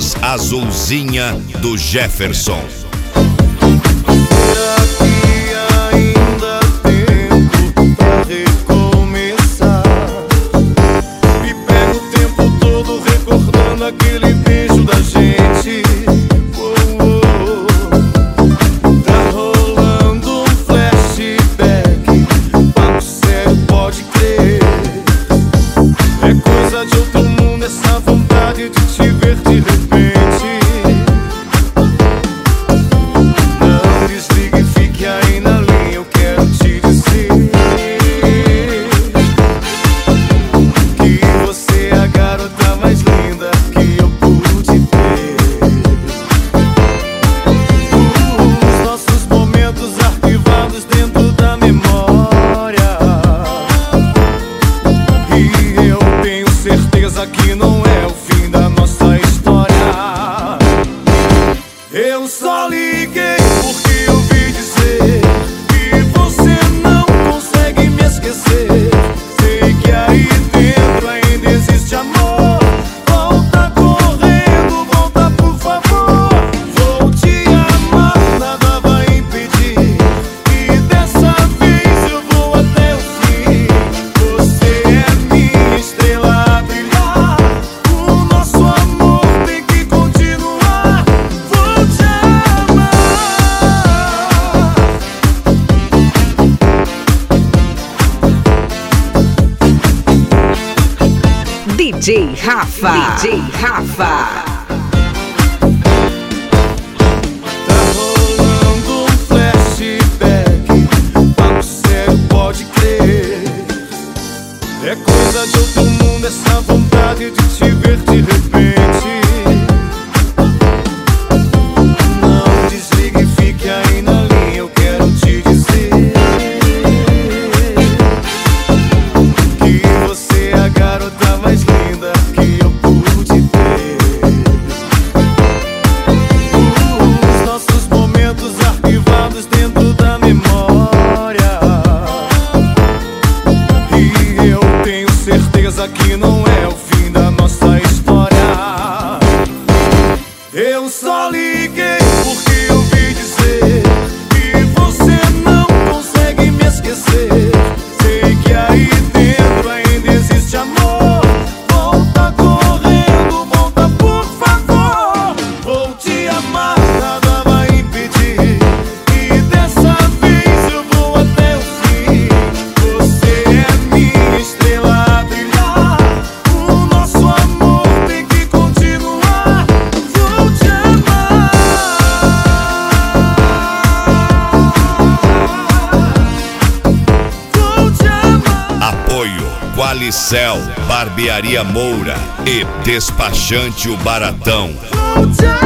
voz azulzinha do Jefferson. Aquele beijo da gente, tá rolando um flashback, papo sério, pode crer. É coisa de outro mundo essa vontade de te ver de repente. Não desligue e fique aí na linha, eu quero te dizer que você é a garota mais linda que eu pude ter. Os nossos momentos arquivados dentro da memória, e eu tenho certeza que não é o fim da nossa história. Eu só liguei porque eu ouvi dizer que você não consegue me esquecer. Sei que aí dentro ainda existe amor. Volta correndo, volta por favor. Vou te amar, nada vai impedir. E dessa vez eu vou até o fim. Você é minha estrela a brilhar. O nosso amor tem que continuar. Vou te amar. DJ Rafa. DJ Rafa. Tá rolando um flashback, papo sério, pode crer. É coisa de outro mundo essa vontade de te ver de repente. Não desligue e fique aí na linha, eu quero te dizer que você é a garota mais linda que eu pude ter. Os nossos momentos arquivados dentro da memória, e eu tenho certeza que não é o fim da nossa história. Eu só liguei porque eu ouvi dizer que você não consegue me esquecer. Sei que aí dentro ainda existe amor. Volta correndo, volta por favor. Vou te amar, nada vai impedir. E dessa vez eu vou até o fim. Você é minha estrela a brilhar. O nosso amor tem que continuar. Vou te amar. Vou te amar. Apoio Qualicel, Barbearia Moura e Despachante o Baratão. Vou te amar.